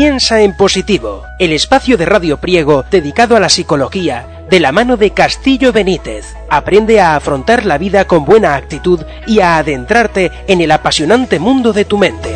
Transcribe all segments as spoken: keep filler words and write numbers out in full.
Piensa en Positivo, el espacio de Radio Priego dedicado a la psicología, de la mano de Castillo Benítez. Aprende a afrontar la vida con buena actitud y a adentrarte en el apasionante mundo de tu mente.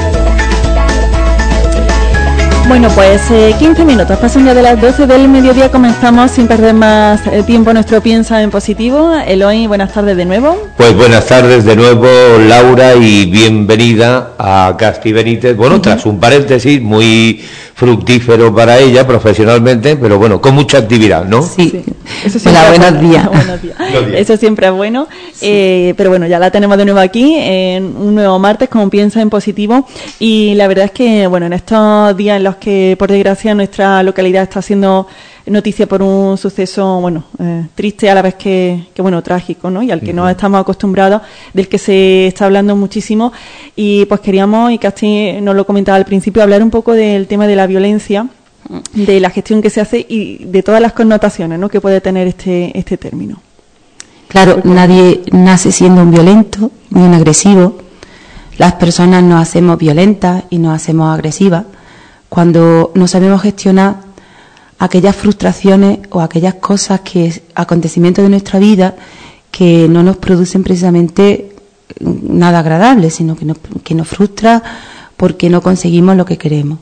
Bueno, pues eh, quince minutos, pasan ya de las doce del mediodía, comenzamos sin perder más eh, tiempo nuestro Piensa en Positivo. Eloy, buenas tardes de nuevo. Pues buenas tardes de nuevo, Laura, y bienvenida a Casti Benítez. Bueno, uh-huh. Tras un paréntesis muy fructífero para ella profesionalmente, pero bueno, con mucha actividad, ¿no? Sí, sí. Eso siempre Hola, buenos, bueno. días. buenos días. Buenos días. Eso siempre es bueno, sí. eh, pero bueno, ya la tenemos de nuevo aquí, en un nuevo martes con Piensa en Positivo, y la verdad es que, bueno, en estos días en los que, por desgracia, nuestra localidad está siendo noticia por un suceso, bueno, eh, triste a la vez que, que, bueno, trágico, ¿no? Y al que uh-huh. no estamos acostumbrados, del que se está hablando muchísimo, y pues queríamos, y Casti nos lo comentaba al principio, hablar un poco del tema de la violencia, de la gestión que se hace y de todas las connotaciones, ¿no?, que puede tener este este término. Claro, Porque... nadie nace siendo un violento ni un agresivo. Las personas nos hacemos violentas y nos hacemos agresivas cuando no sabemos gestionar aquellas frustraciones o aquellas cosas, que acontecimientos de nuestra vida que no nos producen precisamente nada agradable, sino que nos, que nos frustra porque no conseguimos lo que queremos.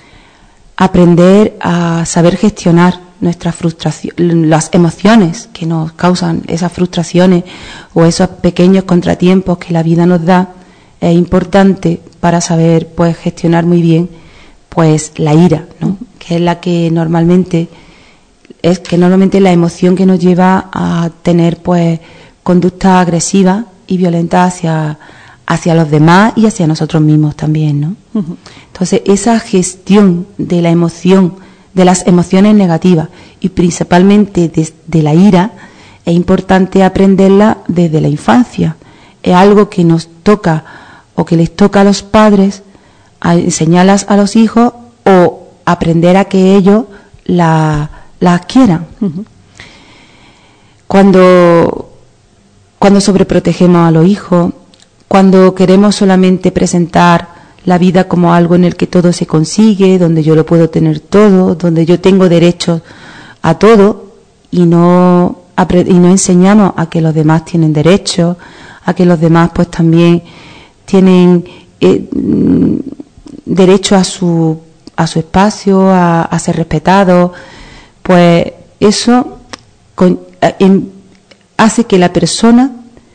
Aprender a saber gestionar nuestras frustraciones, las emociones que nos causan esas frustraciones o esos pequeños contratiempos que la vida nos da, es importante para saber, pues, gestionar muy bien, pues, la ira, ¿no?, que es la que normalmente es que normalmente la emoción que nos lleva a tener, pues, conductas agresivas y violentas hacia hacia los demás y hacia nosotros mismos también, ¿no? Uh-huh. Entonces, esa gestión de la emoción, de las emociones negativas y principalmente de, de la ira, es importante aprenderla desde la infancia. Es algo que nos toca o que les toca a los padres a enseñarlas a los hijos o aprender a que ellos la, la adquieran. Uh-huh. Cuando, cuando sobreprotegemos a los hijos, cuando queremos solamente presentar la vida como algo en el que todo se consigue, donde yo lo puedo tener todo, donde yo tengo derecho a todo, y no, y no enseñamos a que los demás tienen derecho, a que los demás pues también tienen eh, derecho a su, a su espacio, a, a ser respetados, pues eso con, en, hace que la persona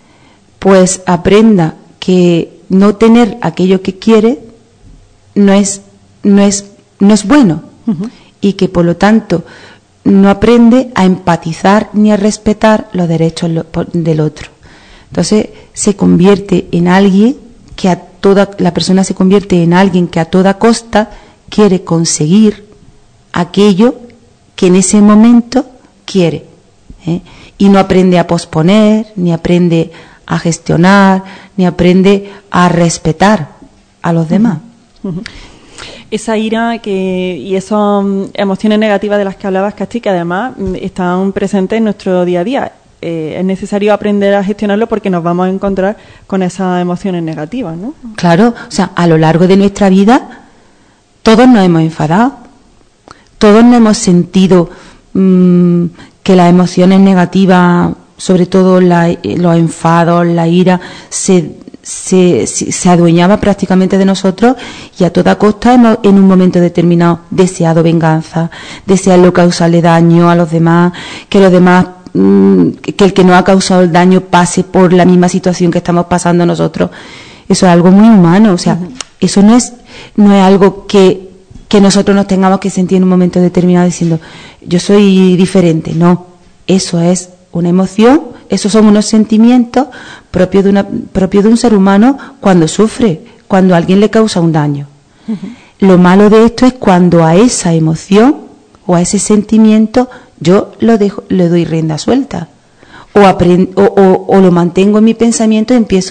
pues aprenda que no tener aquello que quiere no es no es no es bueno, uh-huh. y que por lo tanto no aprende a empatizar ni a respetar los derechos del otro. Entonces se convierte en alguien que a toda la persona se convierte en alguien que a toda costa quiere conseguir aquello que en ese momento quiere, ¿eh? Y no aprende a posponer, ni aprende a gestionar, ni aprende a respetar a los demás. Uh-huh. Esa ira que y esas emociones negativas de las que hablabas, Casti, que además están presentes en nuestro día a día. Eh, es necesario aprender a gestionarlo porque nos vamos a encontrar con esas emociones negativas, ¿no? Claro, o sea, a lo largo de nuestra vida todos nos hemos enfadado, todos nos hemos sentido mmm, que las emociones negativas, sobre todo la, los enfados, la ira, se, se, se adueñaba prácticamente de nosotros, y a toda costa hemos en un momento determinado deseado venganza, deseado causarle daño a los demás, que los demás, mmm, que el que nos ha causado el daño pase por la misma situación que estamos pasando nosotros. Eso es algo muy humano, o sea, uh-huh. eso no es, no es algo que, que nosotros nos tengamos que sentir en un momento determinado diciendo, yo soy diferente. No, eso es una emoción, esos son unos sentimientos propios de una propio de un ser humano cuando sufre, cuando a alguien le causa un daño. Uh-huh. Lo malo de esto es cuando a esa emoción o a ese sentimiento yo lo dejo, le doy rienda suelta, o, aprend, o, o, o lo mantengo en mi pensamiento y empiezo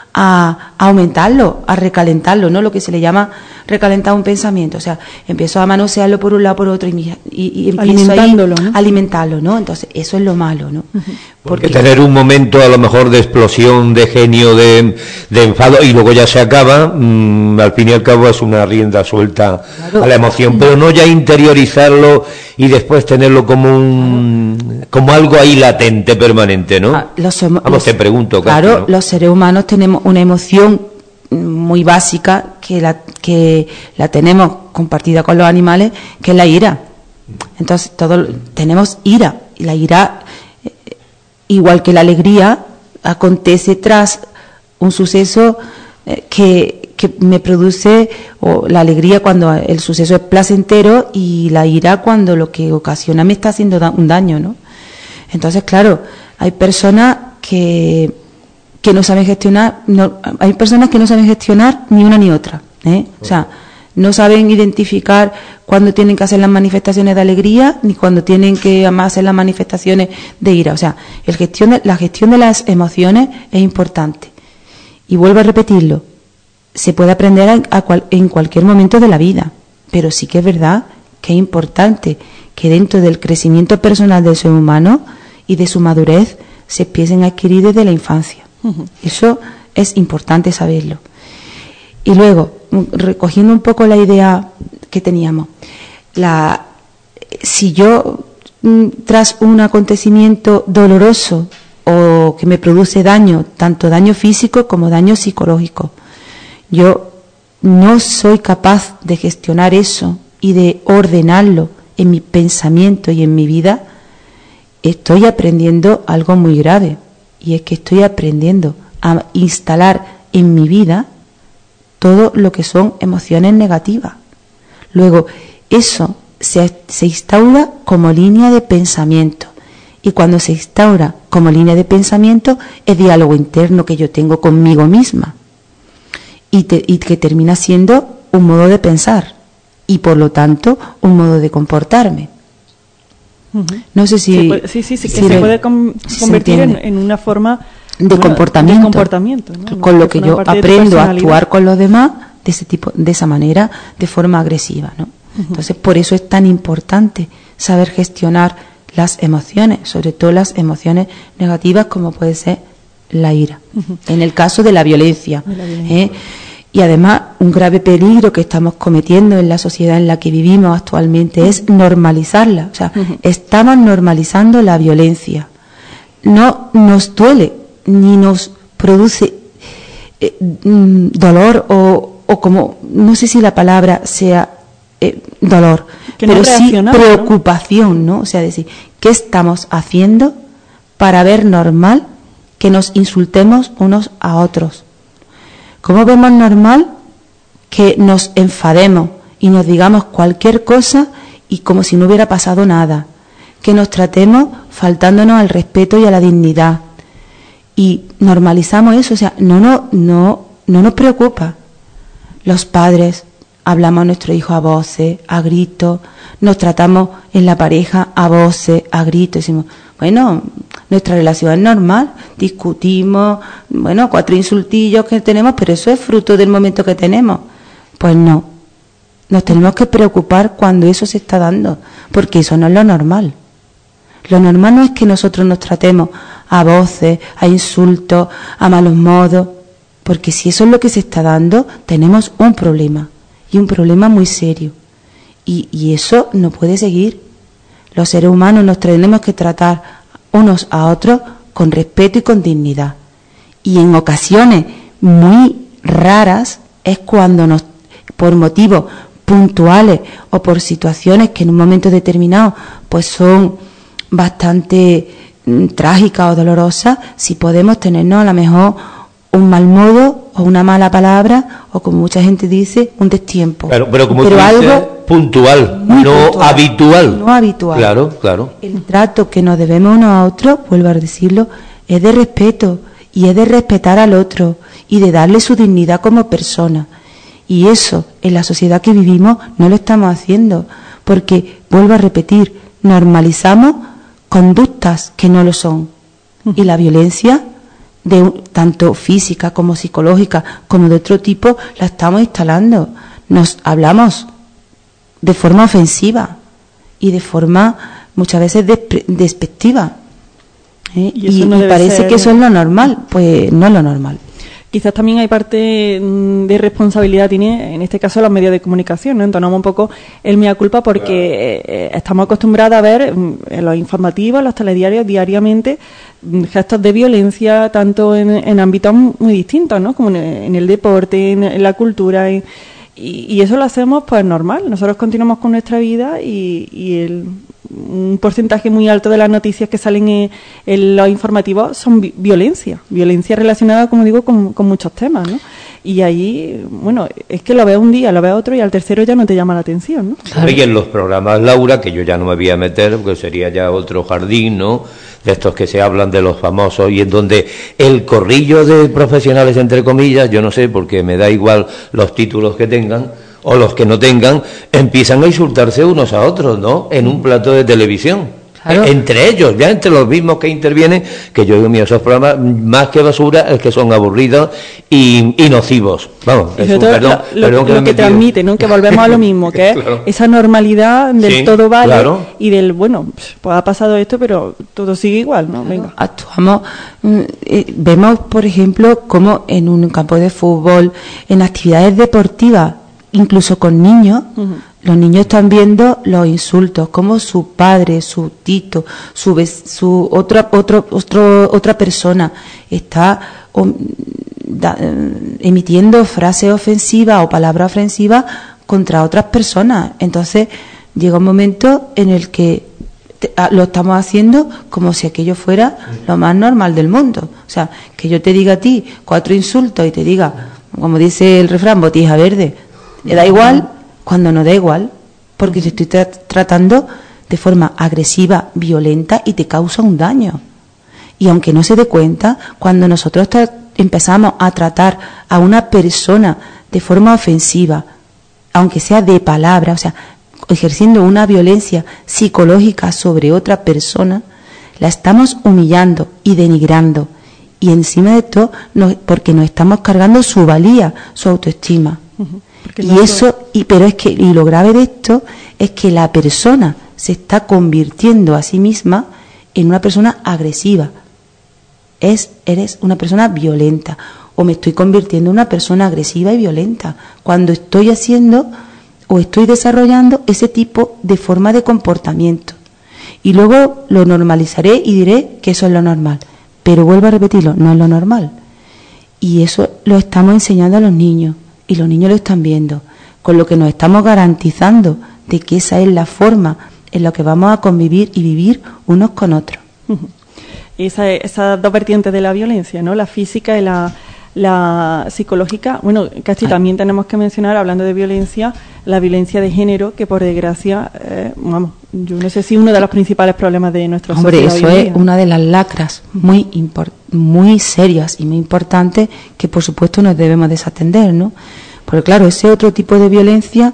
a, a aumentarlo, a recalentarlo, ¿no? Lo que se le llama recalentar un pensamiento. O sea, empiezo a manosearlo por un lado, por otro, y, y, y empiezo alimentándolo, ahí, ¿no? a alimentarlo, ¿no? Entonces, eso es lo malo, ¿no? Uh-huh. Porque, Porque tener un momento a lo mejor de explosión, de genio, de, de enfado, y luego ya se acaba, mmm, al fin y al cabo es una rienda suelta claro. a la emoción, pero no ya interiorizarlo y después tenerlo como un como algo ahí latente, permanente, ¿no? Ah, los, Vamos, los, te pregunto. Claro, Casi, ¿no? Los seres humanos tenemos una emoción muy básica que la que la tenemos compartida con los animales, que es la ira. Entonces, todos tenemos ira, y la ira, eh, igual que la alegría, acontece tras un suceso eh, que, que me produce, o la alegría cuando el suceso es placentero, y la ira cuando lo que ocasiona me está haciendo da- un daño, ¿no? Entonces, claro, hay personas que que no saben gestionar, no, hay personas que no saben gestionar ni una ni otra, ¿eh? O sea, no saben identificar cuándo tienen que hacer las manifestaciones de alegría ni cuándo tienen que hacer las manifestaciones de ira. O sea, el gestión de, la gestión de las emociones es importante. Y vuelvo a repetirlo, se puede aprender a, a cual, en cualquier momento de la vida, pero sí que es verdad que es importante que dentro del crecimiento personal del ser humano y de su madurez se empiecen a adquirir desde la infancia. Uh-huh. Eso es importante saberlo. Y luego, recogiendo un poco la idea que teníamos, la, si yo tras un acontecimiento doloroso o que me produce daño, tanto daño físico como daño psicológico, yo no soy capaz de gestionar eso y de ordenarlo en mi pensamiento y en mi vida, estoy aprendiendo algo muy grave. Y es que estoy aprendiendo a instalar en mi vida todo lo que son emociones negativas. Luego, eso se, se instaura como línea de pensamiento. Y cuando se instaura como línea de pensamiento, es diálogo interno que yo tengo conmigo misma. Y, te, y que termina siendo un modo de pensar. Y por lo tanto, un modo de comportarme. Uh-huh. No sé si... Puede, sí, sí, sí, que si se me, puede com- si convertir en, en una forma de bueno, comportamiento, de comportamiento ¿no? Con lo que yo aprendo a actuar con los demás de ese tipo, de esa manera, de forma agresiva, ¿no? Uh-huh. Entonces, por eso es tan importante saber gestionar las emociones, sobre todo las emociones negativas, como puede ser la ira. Uh-huh. En el caso de la violencia, de la violencia. ¿eh? Y además, un grave peligro que estamos cometiendo en la sociedad en la que vivimos actualmente es normalizarla. O sea, uh-huh. estamos normalizando la violencia. No nos duele ni nos produce eh, dolor o, o como, no sé si la palabra sea eh, dolor, que pero no sí preocupación, ¿no? O sea, decir, ¿qué estamos haciendo para ver normal que nos insultemos unos a otros? ¿Cómo vemos normal que nos enfademos y nos digamos cualquier cosa y como si no hubiera pasado nada? Que nos tratemos faltándonos al respeto y a la dignidad. Y normalizamos eso, o sea, no, no, no, no nos preocupa. Los padres hablamos a nuestro hijo a voces, a gritos, nos tratamos en la pareja a voces, a gritos, decimos, bueno, nuestra relación es normal, discutimos, bueno, cuatro insultillos que tenemos, pero eso es fruto del momento que tenemos. Pues no, nos tenemos que preocupar cuando eso se está dando, porque eso no es lo normal. Lo normal no es que nosotros nos tratemos a voces, a insultos, a malos modos, porque si eso es lo que se está dando, tenemos un problema, y un problema muy serio. Y, y eso no puede seguir. Los seres humanos nos tenemos que tratar unos a otros con respeto y con dignidad. Y en ocasiones muy raras es cuando nos, por motivos puntuales o por situaciones que en un momento determinado pues son bastante mm, trágicas o dolorosas, si podemos tenernos a lo mejor un mal modo o una mala palabra o, como mucha gente dice, un destiempo. Claro, pero como pero tú dices, algo puntual, no puntual, habitual. No habitual. Claro, claro. El trato que nos debemos unos a otros, vuelvo a decirlo, es de respeto y es de respetar al otro y de darle su dignidad como persona. Y eso, en la sociedad que vivimos, no lo estamos haciendo, porque, vuelvo a repetir, normalizamos conductas que no lo son. Y la violencia de tanto física como psicológica como de otro tipo, la estamos instalando. Nos hablamos de forma ofensiva y de forma muchas veces despre- despectiva. ¿Eh? Y, y, no y parece ser... que eso es lo normal. Pues no es lo normal. Quizás también hay parte de responsabilidad, tiene en este caso los medios de comunicación, ¿no? Entonamos un poco el mea culpa porque claro. eh, estamos acostumbrados a ver en los informativos, en los telediarios diariamente gestos de violencia tanto en, en ámbitos muy distintos, ¿no? Como en, en el deporte, en, en la cultura, en, y, y eso lo hacemos pues normal. Nosotros continuamos con nuestra vida y, y el un porcentaje muy alto de las noticias que salen en, en los informativos son vi- violencia, violencia relacionada, como digo, con, con muchos temas, ¿no? Y ahí, bueno, es que lo ves un día, lo ves otro y al tercero ya no te llama la atención, ¿no? Claro. Y en los programas, Laura, que yo ya no me voy a meter, porque sería ya otro jardín, ¿no?, de estos que se hablan de los famosos y en donde el corrillo de profesionales, entre comillas, yo no sé, porque me da igual los títulos que tengan, o los que no tengan, empiezan a insultarse unos a otros, ¿no?, en un plato de televisión. Claro. Eh, entre ellos, ya entre los mismos que intervienen, que yo digo, mío, esos programas, más que basura, es que son aburridos y, y nocivos. Vamos, es un, perdón, lo, perdón lo que, lo que transmite, ¿no?, que volvemos a lo mismo, que claro. es esa normalidad del sí, todo vale, claro. y del, bueno, pues ha pasado esto, pero todo sigue igual, ¿no? Claro. Venga. Actuamos, eh, vemos, por ejemplo, cómo en un campo de fútbol, en actividades deportivas, incluso con niños, uh-huh. los niños están viendo los insultos, como su padre, su tito, su, su otra otro, otro, otra persona está um, da, emitiendo frases ofensivas o palabras ofensivas contra otras personas. Entonces llega un momento en el que te, a, lo estamos haciendo como si aquello fuera lo más normal del mundo. O sea, que yo te diga a ti cuatro insultos y te diga, como dice el refrán, botija verde, le da igual cuando no da igual, porque te estoy tra- tratando de forma agresiva, violenta y te causa un daño. Y aunque no se dé cuenta, cuando nosotros tra- empezamos a tratar a una persona de forma ofensiva, aunque sea de palabra, o sea, ejerciendo una violencia psicológica sobre otra persona, la estamos humillando y denigrando. Y encima de esto, no, porque nos estamos cargando su valía, su autoestima. Uh-huh. Y no eso, y pero es que, y lo grave de esto es que la persona se está convirtiendo a sí misma en una persona agresiva. Es, eres una persona violenta, o me estoy convirtiendo en una persona agresiva y violenta, cuando estoy haciendo o estoy desarrollando ese tipo de forma de comportamiento. Y luego lo normalizaré y diré que eso es lo normal. Pero vuelvo a repetirlo, no es lo normal. Y eso lo estamos enseñando a los niños. Y los niños lo están viendo, con lo que nos estamos garantizando de que esa es la forma en la que vamos a convivir y vivir unos con otros. Uh-huh. Esa, esas dos vertientes de la violencia, ¿no?, la física y la, la psicológica. Bueno, casi Ay. también tenemos que mencionar, hablando de violencia, la violencia de género, que por desgracia, eh, vamos, yo no sé si uno de los principales problemas de nuestra Hombre, sociedad. Hombre, eso es una de las lacras muy import- muy serias y muy importantes que, por supuesto, nos debemos desatender, ¿no? Porque, claro, ese otro tipo de violencia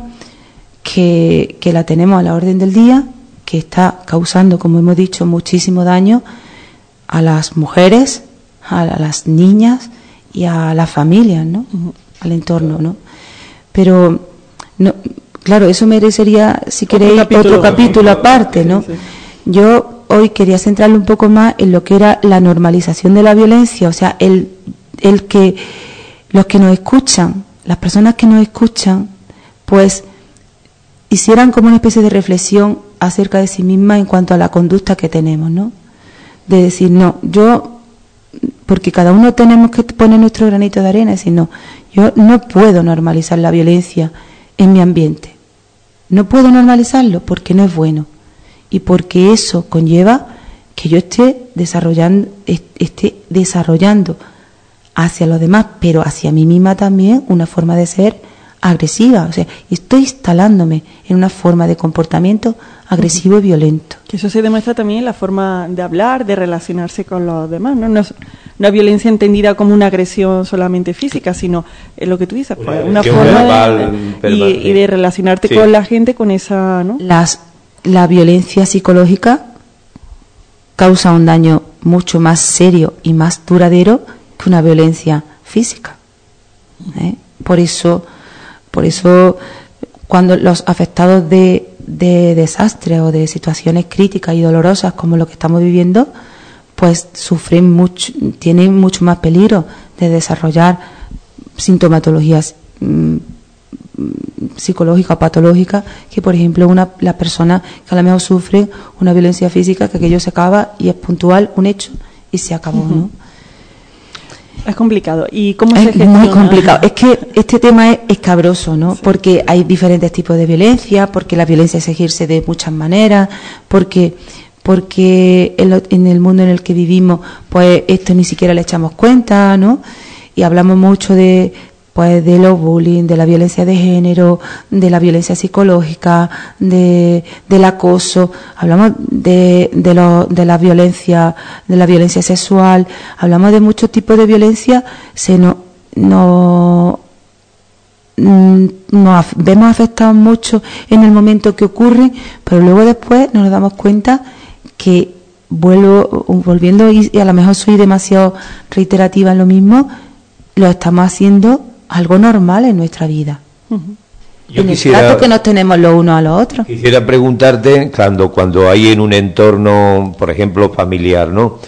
que, que la tenemos a la orden del día, que está causando, como hemos dicho, muchísimo daño a las mujeres, a las niñas y a las familias, ¿no?, uh-huh. al entorno, ¿no? Pero, no, claro, eso merecería, si queréis, otro capítulo, otro capítulo aparte, ¿no? Sí, sí. Yo hoy quería centrarle un poco más en lo que era la normalización de la violencia, o sea, el, el que los que nos escuchan, las personas que nos escuchan, pues hicieran como una especie de reflexión acerca de sí mismas en cuanto a la conducta que tenemos, ¿no? De decir, no, yo, porque cada uno tenemos que poner nuestro granito de arena, y decir, no, yo no puedo normalizar la violencia en mi ambiente. No puedo normalizarlo porque no es bueno. Y porque eso conlleva que yo esté desarrollando, esté desarrollando hacia los demás, pero hacia mí misma también, una forma de ser agresiva. O sea, estoy instalándome en una forma de comportamiento agresivo y violento. Que eso se demuestra también en la forma de hablar, de relacionarse con los demás, ¿no? No es una violencia entendida como una agresión solamente física, sino es lo que tú dices, pues, una, una forma verbal, de, y, y de relacionarte sí. con la gente con esa, ¿no? Las, la violencia psicológica causa un daño mucho más serio y más duradero que una violencia física. ¿eh? Por eso, por eso, cuando los afectados de, de desastres o de situaciones críticas y dolorosas como lo que estamos viviendo, pues sufren mucho, tienen mucho más peligro de desarrollar sintomatologías mmm, psicológica o patológica que, por ejemplo, una las personas que a lo mejor sufren una violencia física, que aquello se acaba y es puntual, un hecho, y se acabó, uh-huh. ¿no? Es complicado. ¿Y cómo es se gestiona? Muy complicado. Es que este tema es escabroso, ¿no? Sí. Porque hay diferentes tipos de violencia, porque la violencia es ejerce de muchas maneras, porque porque en, lo, en el mundo en el que vivimos, pues esto ni siquiera le echamos cuenta, ¿no? Y hablamos mucho de pues de los bullying, de la violencia de género, de la violencia psicológica, de del acoso, hablamos de de, lo, de la violencia, de la violencia sexual, hablamos de muchos tipos de violencia, se no no nos vemos afectados mucho en el momento que ocurre, pero luego después nos damos cuenta que vuelvo volviendo y, y a lo mejor soy demasiado reiterativa en lo mismo, lo estamos haciendo algo normal en nuestra vida. Uh-huh. Yo en quisiera, el trato que nos tenemos los unos a los otros. Quisiera preguntarte, cuando, cuando hay en un entorno, por ejemplo, familiar, ¿no?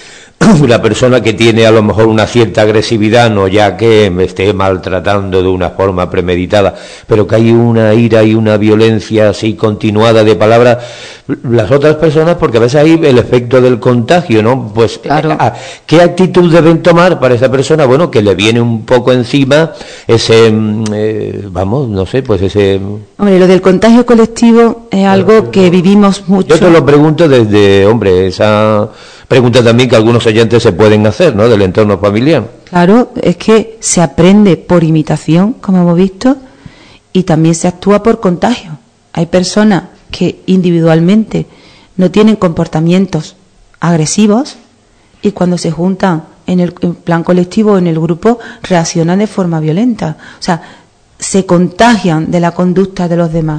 La persona que tiene a lo mejor una cierta agresividad, no ya que me esté maltratando de una forma premeditada, pero que hay una ira y una violencia así continuada de palabras, las otras personas, porque a veces hay el efecto del contagio, ¿no? Pues, claro. ¿Qué actitud deben tomar para esa persona? Bueno, que le viene un poco encima ese, eh, vamos, no sé, pues ese... Hombre, lo del contagio colectivo es algo que vivimos mucho. Yo te lo pregunto desde, hombre, esa... pregunta también que algunos oyentes se pueden hacer, ¿no?, del entorno familiar. Claro, es que se aprende por imitación, como hemos visto, y también se actúa por contagio. Hay personas que individualmente no tienen comportamientos agresivos y cuando se juntan en el en plan colectivo o en el grupo reaccionan de forma violenta. O sea, se contagian de la conducta de los demás.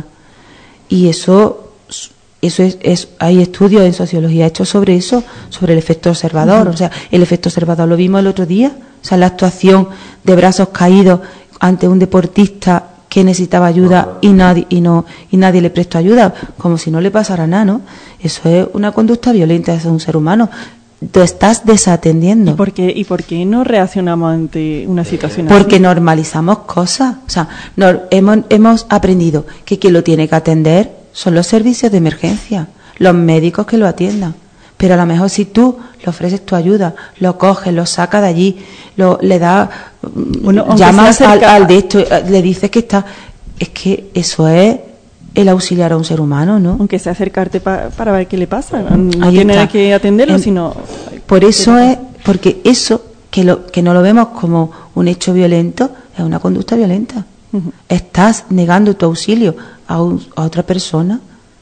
Y eso... Eso es, es, hay estudios en sociología hechos sobre eso, sobre el efecto observador. Uh-huh. O sea, el efecto observador lo vimos el otro día. O sea, la actuación de brazos caídos ante un deportista que necesitaba ayuda uh-huh. y nadie y no y nadie le prestó ayuda, como si no le pasara nada, ¿no? Eso es una conducta violenta, eso es un ser humano. Tú estás desatendiendo. ¿Y por qué, y por qué no reaccionamos ante una situación así? Porque así? normalizamos cosas. O sea, no, hemos, hemos aprendido que quien lo tiene que atender son los servicios de emergencia, los médicos que lo atiendan. Pero a lo mejor si tú le ofreces tu ayuda, lo coges, lo sacas de allí, lo, le das, bueno, llamas al, al de esto, le dices que está... Es que eso es el auxiliar a un ser humano, ¿no? Aunque sea acercarte pa, para ver qué le pasa. No tiene que atenderlo, en, sino... Por eso es... Porque eso, que, lo, que no lo vemos como un hecho violento, es una conducta violenta. Uh-huh. Estás negando tu auxilio a, un, a otra persona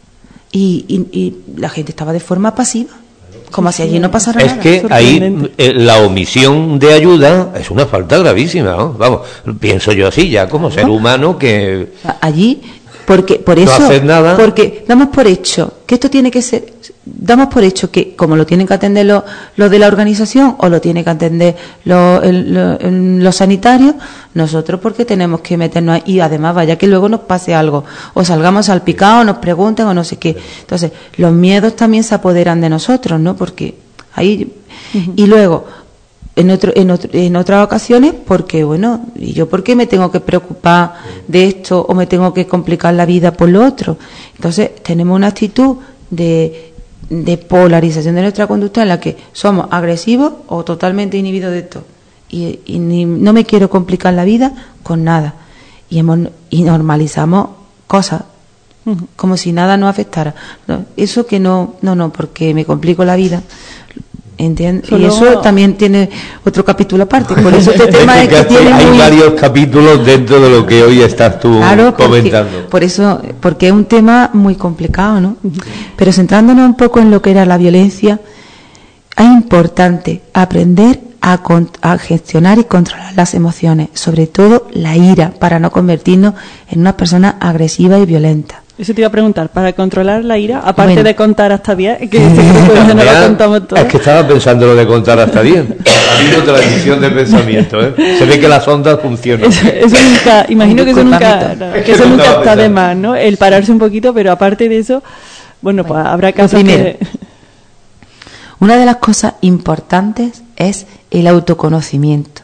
y, y, y la gente estaba de forma pasiva, como si allí no pasara es nada. Es que ahí eh, la omisión de ayuda es una falta gravísima, ¿no? Vamos, pienso yo así ya como ser humano que... Allí, porque por eso, no hacer nada. Porque damos por hecho que esto tiene que ser... Damos por hecho que como lo tienen que atender los lo de la organización o lo tienen que atender los lo, lo sanitarios, nosotros porque tenemos que meternos ahí y además vaya que luego nos pase algo o salgamos salpicados, nos pregunten o no sé qué. Entonces los miedos también se apoderan de nosotros, ¿no? Porque ahí uh-huh. y luego en otro en otro, en otras ocasiones porque bueno, y yo por qué me tengo que preocupar de esto o me tengo que complicar la vida por lo otro. Entonces tenemos una actitud de de polarización de nuestra conducta en la que somos agresivos o totalmente inhibidos de esto y, y ni, no me quiero complicar la vida con nada y, hemos, y normalizamos cosas uh-huh. como si nada nos afectara. No, eso que no, no, no, porque me complico la vida. ¿Entiendes? Solo... Y eso también tiene otro capítulo aparte. Por eso este tema es que tiene hay muy... varios capítulos dentro de lo que hoy estás tú claro, comentando. Porque, por eso, porque es un tema muy complicado, ¿no? Uh-huh. Pero centrándonos un poco en lo que era la violencia, es importante aprender a, con, a gestionar y controlar las emociones, sobre todo la ira, para no convertirnos en una persona agresiva y violenta. Eso te iba a preguntar, para controlar la ira, aparte bueno. de contar hasta diez, que no lo contamos todo. Es que estaba pensando lo de contar hasta diez. Ha habido tradición de pensamiento, ¿eh? Se ve que las ondas funcionan. Eso, eso nunca, imagino que eso nunca, no, que que eso nunca está de más, ¿no? El pararse un poquito, pero aparte de eso, bueno, bueno pues habrá casos primero, que... Una de las cosas importantes es el autoconocimiento.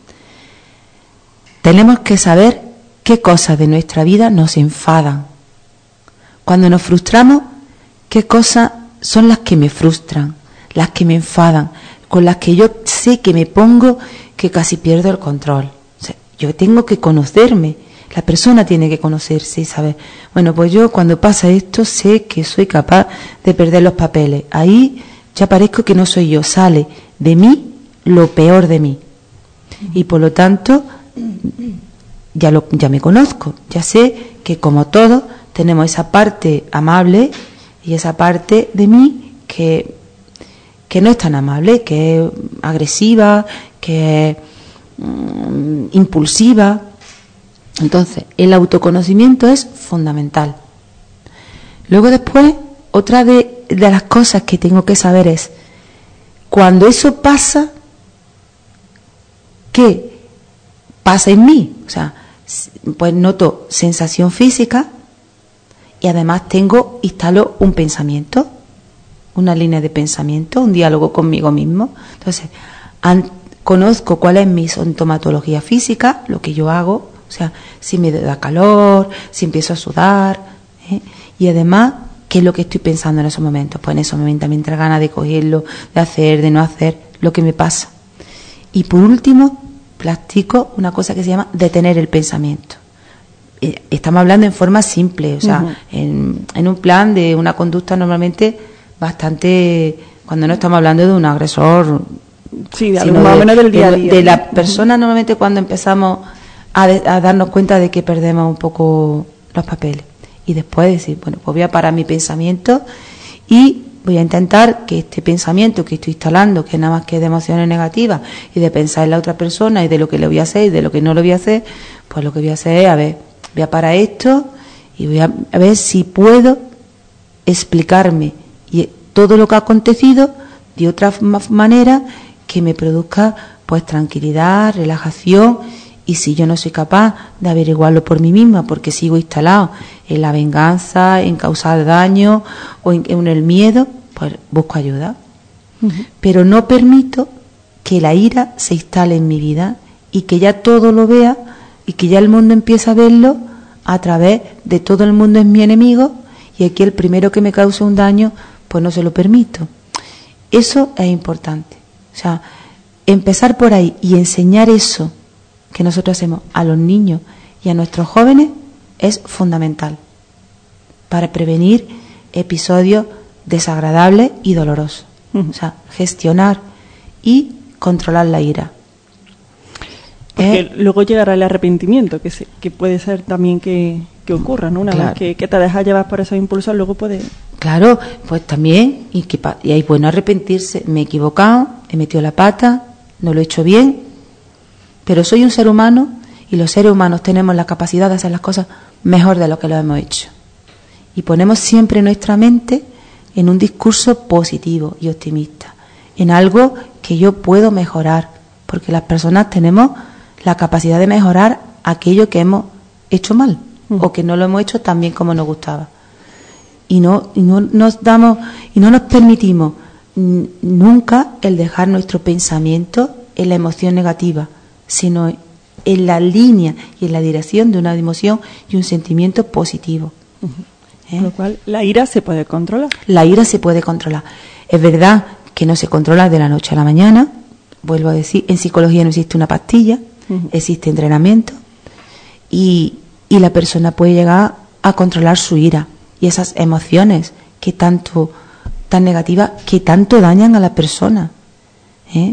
Tenemos que saber qué cosas de nuestra vida nos enfadan. Cuando nos frustramos, ¿qué cosas son las que me frustran, las que me enfadan, con las que yo sé que me pongo que casi pierdo el control? O sea, yo tengo que conocerme, la persona tiene que conocerse y saber, bueno, pues yo cuando pasa esto sé que soy capaz de perder los papeles. Ahí ya parezco que no soy yo, sale de mí lo peor de mí. Y por lo tanto, ya, lo, ya me conozco, ya sé que como todos, tenemos esa parte amable y esa parte de mí que, que no es tan amable, que es agresiva, que es mm, impulsiva. Entonces, el autoconocimiento es fundamental. Luego después, otra de, de las cosas que tengo que saber es, cuando eso pasa, ¿qué pasa en mí? O sea, pues noto sensación física, y además tengo, instalo un pensamiento, una línea de pensamiento, un diálogo conmigo mismo. Entonces, an, conozco cuál es mi sintomatología física, lo que yo hago, o sea, si me da calor, si empiezo a sudar, ¿eh? Y además, ¿qué es lo que estoy pensando en esos momentos? Pues en esos momentos me entra ganas de cogerlo, de hacer, de no hacer, lo que me pasa. Y por último, practico una cosa que se llama detener el pensamiento. Estamos hablando en forma simple, o sea, uh-huh. en, en un plan de una conducta normalmente bastante, cuando no estamos hablando de un agresor, sí, de algo más o menos del día a día, de, de la persona uh-huh. normalmente cuando empezamos a, de, a darnos cuenta de que perdemos un poco los papeles y después decir, bueno, pues voy a parar mi pensamiento y voy a intentar que este pensamiento que estoy instalando, que nada más que de emociones negativas y de pensar en la otra persona y de lo que le voy a hacer y de lo que no le voy a hacer, pues lo que voy a hacer es, a ver, voy a parar esto y voy a, a ver si puedo explicarme y todo lo que ha acontecido de otra manera que me produzca pues tranquilidad, relajación, y si yo no soy capaz de averiguarlo por mí misma porque sigo instalado en la venganza, en causar daño o en, en el miedo, pues busco ayuda. Uh-huh. Pero no permito que la ira se instale en mi vida y que ya todo lo vea y que ya el mundo empiece a verlo a través de todo el mundo es mi enemigo y aquí el primero que me cause un daño, pues no se lo permito. Eso es importante. O sea, empezar por ahí y enseñar eso que nosotros hacemos a los niños y a nuestros jóvenes es fundamental para prevenir episodios desagradables y dolorosos. Uh-huh. O sea, gestionar y controlar la ira. Porque eh, luego llegará el arrepentimiento, que se, que puede ser también que, que ocurra, ¿no? Una claro. vez que, que te dejas llevar por esos impulsos, luego puede... Claro, pues también, y, que, y hay bueno arrepentirse, me he equivocado, he metido la pata, no lo he hecho bien, pero soy un ser humano y los seres humanos tenemos la capacidad de hacer las cosas mejor de lo que lo hemos hecho. Y ponemos siempre nuestra mente en un discurso positivo y optimista, en algo que yo puedo mejorar, porque las personas tenemos la capacidad de mejorar aquello que hemos hecho mal uh-huh. o que no lo hemos hecho tan bien como nos gustaba. Y no, y no nos damos y no nos permitimos n- nunca el dejar nuestro pensamiento en la emoción negativa, sino en la línea y en la dirección de una emoción y un sentimiento positivo. Uh-huh. ¿Eh? Con lo cual, la ira se puede controlar. La ira se puede controlar. Es verdad que no se controla de la noche a la mañana. Vuelvo a decir, en psicología no existe una pastilla, uh-huh. existe entrenamiento y, y la persona puede llegar a controlar su ira y esas emociones que tanto, tan negativas, que tanto dañan a la persona, ¿eh?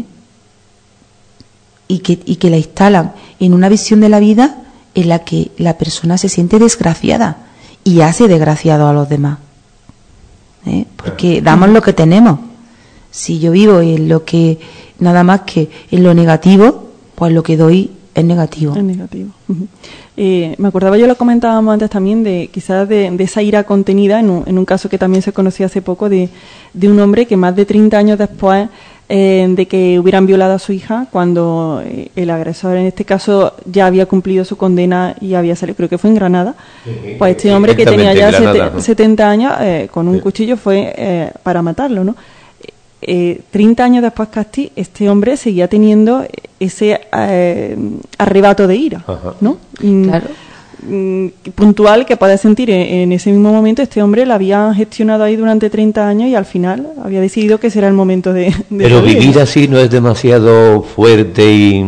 y, que, y que la instalan en una visión de la vida en la que la persona se siente desgraciada y hace desgraciado a los demás, ¿eh? porque damos lo que tenemos. Si yo vivo en lo que nada más que en lo negativo, pues lo que doy es negativo. Es negativo. Uh-huh. Eh, me acordaba, yo lo comentábamos antes también, de quizás de, de esa ira contenida, en un, en un caso que también se conocía hace poco, de, de un hombre que más de treinta años después eh, de que hubieran violado a su hija, cuando eh, el agresor en este caso ya había cumplido su condena y había salido, creo que fue en Granada, pues este hombre que tenía ya Granada, sete, setenta años, eh, con un sí. cuchillo fue eh, para matarlo, ¿no? Eh, treinta años después casi, este hombre seguía teniendo ese eh, arrebato de ira, Ajá. ¿no? Claro. Mm, puntual que puedes sentir en, en ese mismo momento. Este hombre la había gestionado ahí durante treinta años y al final había decidido que ese era el momento de... de Pero vivir así no es demasiado fuerte y...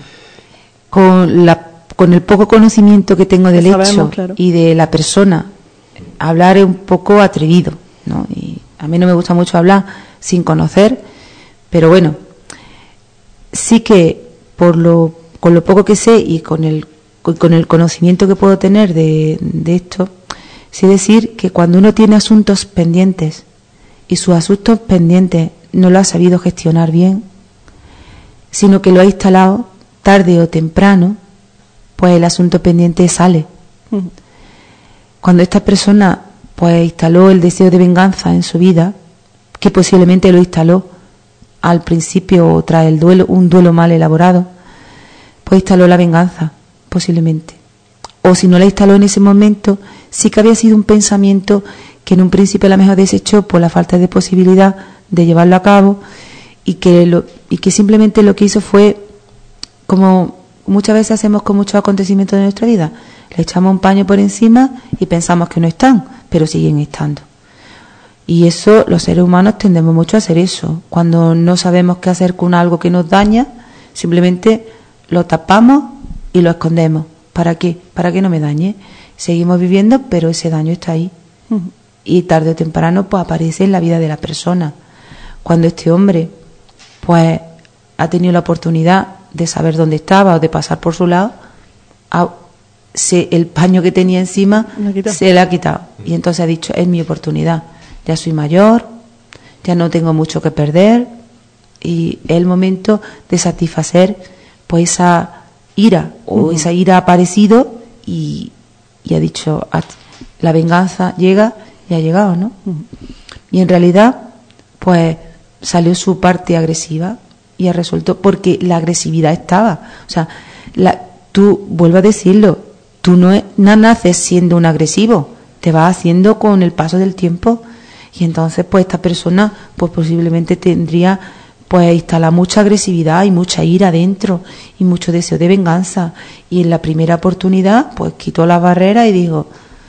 Con, la, con el poco conocimiento que tengo del Sabemos, hecho claro. y de la persona, hablar es un poco atrevido, ¿no? Y a mí no me gusta mucho hablar sin conocer, pero bueno, sí que por lo con lo poco que sé y con el con el conocimiento que puedo tener de, de esto, sí decir que cuando uno tiene asuntos pendientes y sus asuntos pendientes no lo ha sabido gestionar bien, sino que lo ha instalado tarde o temprano, pues el asunto pendiente sale. Uh-huh. Cuando esta persona pues instaló el deseo de venganza en su vida, que posiblemente lo instaló al principio tras el duelo, un duelo mal elaborado, pues instaló la venganza, posiblemente. O si no la instaló en ese momento, sí que había sido un pensamiento que en un principio a lo mejor desechó por la falta de posibilidad de llevarlo a cabo y que, lo, y que simplemente lo que hizo fue, como muchas veces hacemos con muchos acontecimientos de nuestra vida, le echamos un paño por encima y pensamos que no están, pero siguen estando. Y eso, los seres humanos tendemos mucho a hacer eso. Cuando no sabemos qué hacer con algo que nos daña, simplemente lo tapamos y lo escondemos. ¿Para qué? Para que no me dañe. Seguimos viviendo, pero ese daño está ahí. Uh-huh. Y tarde o temprano pues aparece en la vida de la persona. Cuando este hombre pues ha tenido la oportunidad de saber dónde estaba o de pasar por su lado, ha, se, el paño que tenía encima se le ha quitado. Y entonces ha dicho, es mi oportunidad. Ya soy mayor, ya no tengo mucho que perder y es el momento de satisfacer pues esa ira o uh-huh. esa ira ha aparecido y, y ha dicho, la venganza llega y ha llegado, ¿no? Uh-huh. Y en realidad pues salió su parte agresiva y ha resuelto, porque la agresividad estaba, o sea, la, tú, vuelvo a decirlo, tú no, no naces siendo un agresivo, te vas haciendo con el paso del tiempo. Y entonces pues esta persona pues posiblemente tendría pues instalar mucha agresividad y mucha ira dentro y mucho deseo de venganza, y en la primera oportunidad pues quitó las barreras y dijo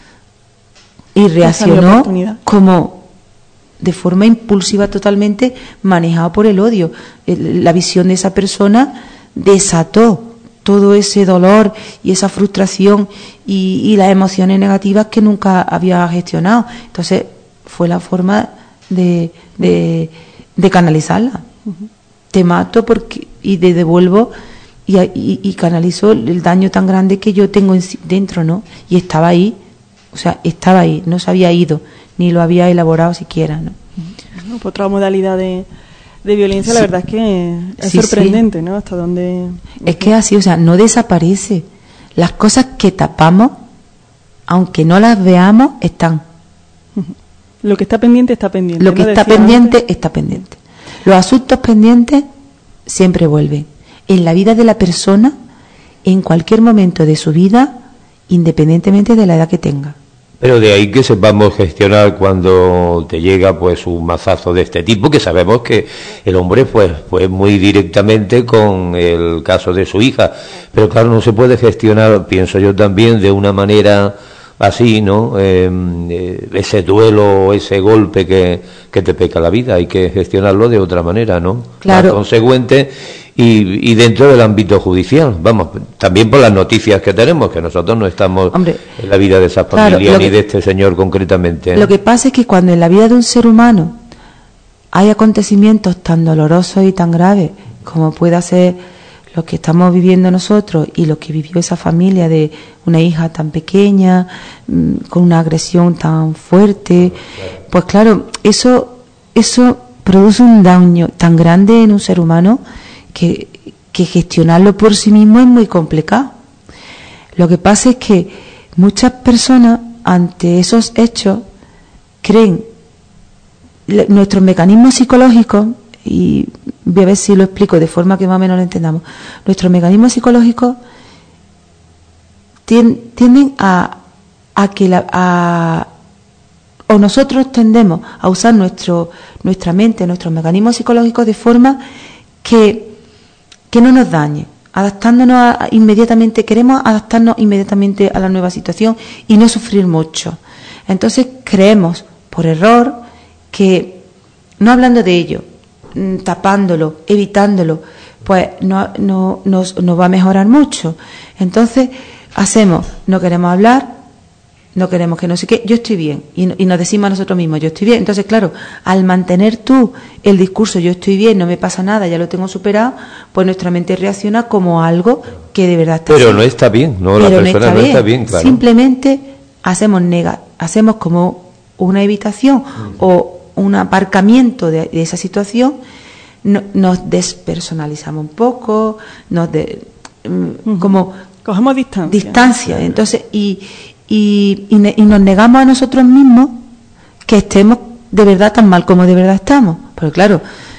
y reaccionó como de forma impulsiva totalmente, manejado por el odio. La visión de esa persona desató todo ese dolor y esa frustración y, y las emociones negativas que nunca había gestionado. Entonces fue la forma de, de, de canalizarla. Uh-huh. Te mato porque y te devuelvo y, y, y canalizo el daño tan grande que yo tengo en, dentro, ¿no? Y estaba ahí, o sea, estaba ahí, no se había ido, ni lo había elaborado siquiera, ¿no? Uh-huh. Pues otra modalidad de, de violencia, sí. La verdad es que es sí, sorprendente, sí. ¿no? Hasta dónde... Es que así, o sea, no desaparece. Las cosas que tapamos, aunque no las veamos, están. Uh-huh. Lo que está pendiente está pendiente. Lo que está pendiente antes. está pendiente. Los asuntos pendientes siempre vuelven. En la vida de la persona, en cualquier momento de su vida, independientemente de la edad que tenga. Pero de ahí que sepamos gestionar cuando te llega pues un mazazo de este tipo, que sabemos que el hombre pues fue muy directamente con el caso de su hija. Pero claro, no se puede gestionar, pienso yo también, de una manera... así, ¿no? Eh, eh, ese duelo, ese golpe que, que te peca la vida, hay que gestionarlo de otra manera, ¿no? Claro. Más consecuente y, y dentro del ámbito judicial, vamos, también por las noticias que tenemos, que nosotros no estamos Hombre, en la vida de esa familia, claro, ni que, de este señor concretamente, ¿no? Lo que pasa es que cuando en la vida de un ser humano hay acontecimientos tan dolorosos y tan graves como pueda ser lo que estamos viviendo nosotros y lo que vivió esa familia de una hija tan pequeña, mmm, con una agresión tan fuerte, pues claro, eso eso produce un daño tan grande en un ser humano que, que gestionarlo por sí mismo es muy complicado. Lo que pasa es que muchas personas ante esos hechos creen nuestros mecanismos psicológicos, y voy a ver si lo explico de forma que más o menos lo entendamos. Nuestros mecanismos psicológicos tienden a, a que la, a, o nosotros tendemos a usar nuestro, nuestra mente, nuestros mecanismos psicológicos de forma que, que no nos dañe, adaptándonos a, inmediatamente, queremos adaptarnos inmediatamente a la nueva situación y no sufrir mucho. Entonces creemos, por error, que no hablando de ello, tapándolo, evitándolo, pues no, no, nos, nos va a mejorar mucho. Entonces hacemos, no queremos hablar, no queremos que no sé qué, yo estoy bien, y, y nos decimos a nosotros mismos, yo estoy bien. Entonces, claro, al mantener tú el discurso, yo estoy bien, no me pasa nada, ya lo tengo superado, pues nuestra mente reacciona como algo que de verdad está Pero bien. no está bien, no, la persona no está, no está bien, claro. Simplemente hacemos nega, hacemos como una evitación mm. o un aparcamiento de, de esa situación, no, nos despersonalizamos un poco, nos de, uh-huh. como cogemos distancia, distancia, entonces y, y, y, ne, y nos negamos a nosotros mismos que estemos de verdad tan mal como de verdad estamos, porque claro,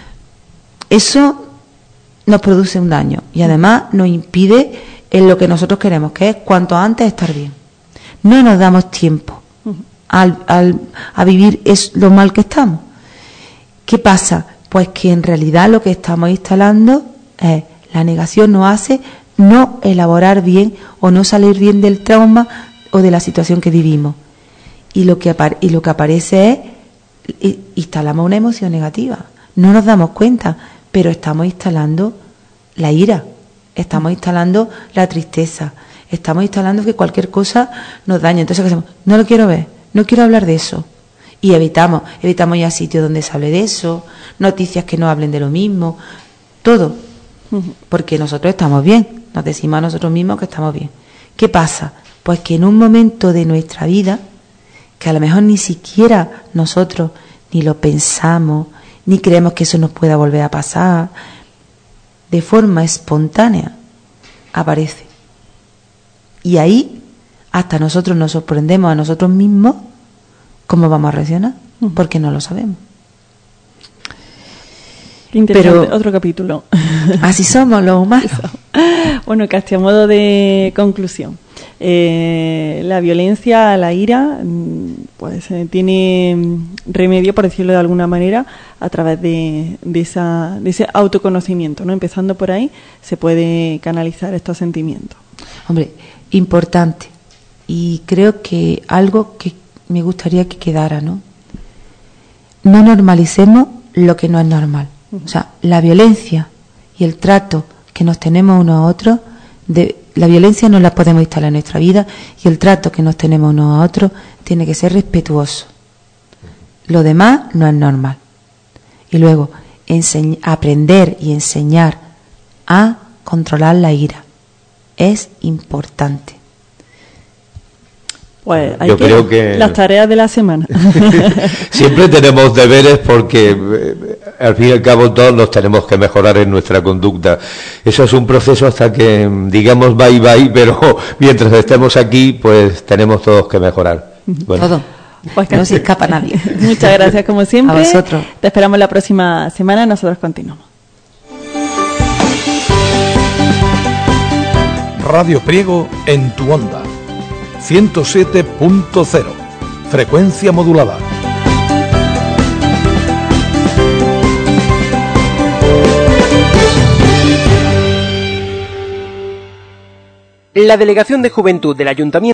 eso nos produce un daño y además nos impide en lo que nosotros queremos, que es cuanto antes estar bien. No nos damos tiempo Al, al, a vivir es lo mal que estamos. ¿Qué pasa? Pues que en realidad lo que estamos instalando es la negación nos hace no elaborar bien o no salir bien del trauma o de la situación que vivimos. Y lo que, apare- y lo que aparece es, instalamos una emoción negativa. No nos damos cuenta, pero estamos instalando la ira, estamos instalando la tristeza, estamos instalando que cualquier cosa nos daña. Entonces, ¿qué hacemos? No lo quiero ver. No quiero hablar de eso. Y evitamos, evitamos ya sitios donde se hable de eso, noticias que no hablen de lo mismo, todo. Porque nosotros estamos bien, nos decimos a nosotros mismos que estamos bien. ¿Qué pasa? Pues que en un momento de nuestra vida, que a lo mejor ni siquiera nosotros ni lo pensamos, ni creemos que eso nos pueda volver a pasar, de forma espontánea, aparece. Y ahí hasta nosotros nos sorprendemos a nosotros mismos cómo vamos a reaccionar, porque no lo sabemos. Qué interesante. Pero otro capítulo. Así somos los humanos. Bueno, casi a modo de conclusión. Eh, la violencia, la ira, pues eh, tiene remedio, por decirlo de alguna manera, a través de, de, esa, de ese autoconocimiento, ¿no? Empezando por ahí, se puede canalizar estos sentimientos. Hombre, importante. Y creo que algo que me gustaría que quedara, ¿no? No normalicemos lo que no es normal. O sea, la violencia y el trato que nos tenemos unos a otros, de, la violencia no la podemos instalar en nuestra vida y el trato que nos tenemos unos a otros tiene que ser respetuoso. Lo demás no es normal. Y luego, enseñ- aprender y enseñar a controlar la ira es importante. Pues hay Yo que, creo que las tareas de la semana. Siempre tenemos deberes porque eh, al fin y al cabo todos nos tenemos que mejorar en nuestra conducta. Eso es un proceso hasta que digamos bye bye, pero mientras estemos aquí pues tenemos todos que mejorar. Bueno. Todo. Pues que no se escapa nadie. Muchas gracias como siempre. A vosotros. Te esperamos la próxima semana. Nosotros continuamos. Radio Priego en tu onda. ciento siete punto cero, frecuencia modulada. La Delegación de Juventud del Ayuntamiento